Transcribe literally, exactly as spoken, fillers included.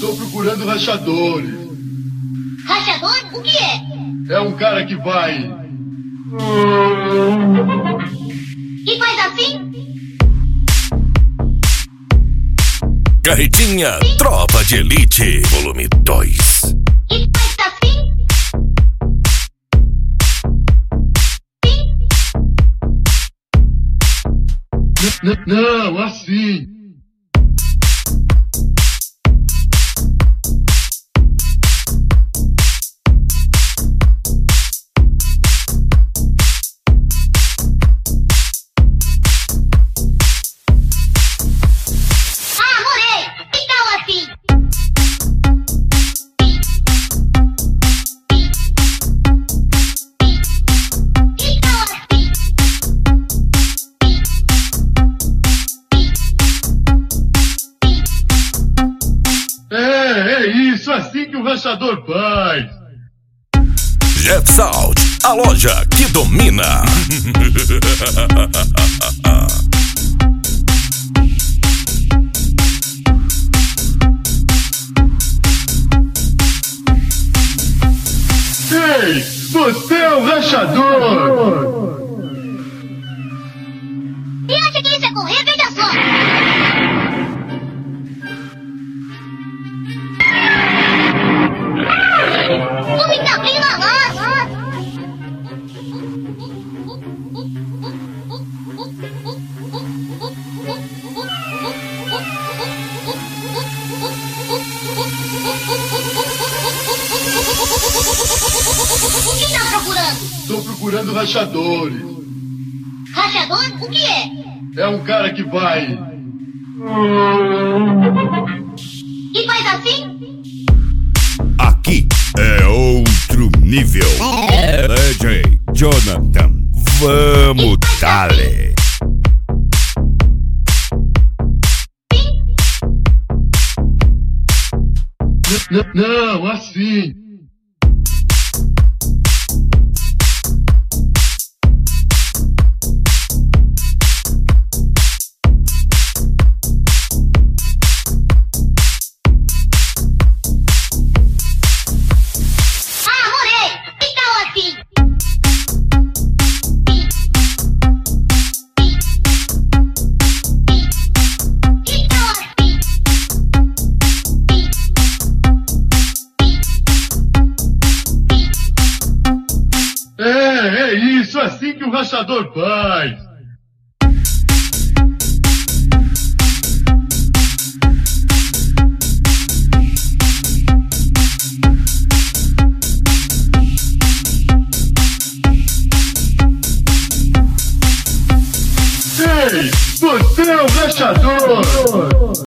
Tô procurando rachadores. Rachador? O que é? É um cara que vai... E faz assim? Carretinha Tropa de Elite, volume dois. E faz assim? N- n- Não, assim. Ah, morei! Então assim! Então assim! É, é isso, assim que o rachador faz. Jeff Salt, a loja que domina. Ei, você é o rachador. E acha que isso é correr? Veja só! O me tá bem lá! O que tá procurando? Tô procurando rachadores. Rachador? O que é? É um cara que vai... E faz assim? Aqui é outro nível. D J Jonathan, vamos dale. N- n- Não, assim. Ah, morei! Então assim! Então assim! É, é isso, assim que o rachador faz. Ei, você é o rachador.